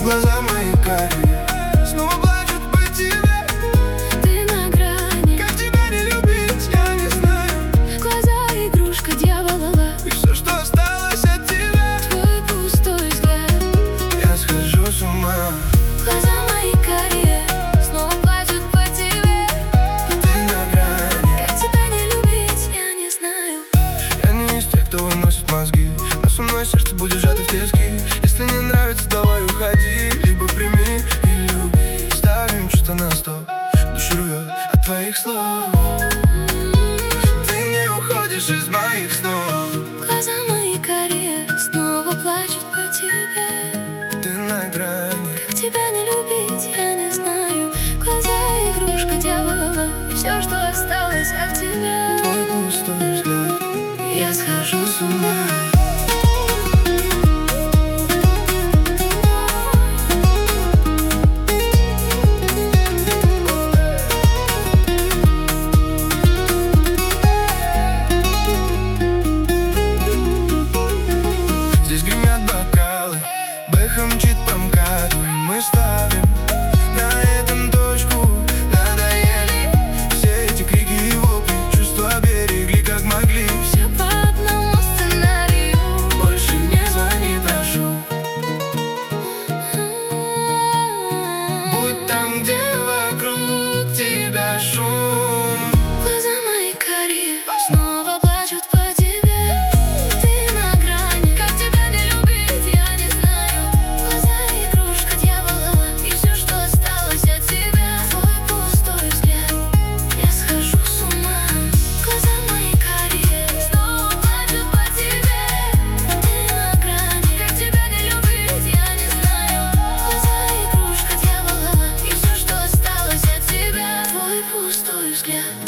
Глаза мои карие снова плачут по тебе. Ты на грани, Как тебя не любить, я не знаю. глаза игрушка дьявола, И все, что осталось от тебя, твой пустой взгляд. я схожу с ума. Глаза мои карие снова плачут по тебе. Ты на грани. Как тебя не любить, я не знаю. Я не из тех, кто выносит мозги, но со мной сердце будет сжато в тиски. Если не нравится, давай уходи, либо прими и люби. Ставим чувства на стоп, душу рвет от твоих слов. Ты не уходишь из моих снов. Глаза мои карие снова плачут по тебе. Ты на грани. Как тебя не любить, я не знаю. Глаза игрушка дьявола, и все, что осталось от тебя. Твой пустой взгляд, Я схожу с ума. здесь гремят бокалы, бэха мчит по МКАДу, и мы ставим на этом точку. Надоели все эти крики и вопли, чувства берегли как могли. Все по одному сценарию. Больше не звони, прошу. Будь там, где вокруг тебя шум. Глаза мои карие снова плачут по тебе. Ты на грани, как тебя не любить, я не знаю. Глаза игрушка дьявола, и все, что осталось от тебя. Твой пустой взгляд, я схожу с ума. Глаза мои карие снова плачут по тебе. Ты на грани, как тебя не любить, я не знаю. Глаза игрушка дьявола, и все, что осталось от тебя. Твой пустой взгляд.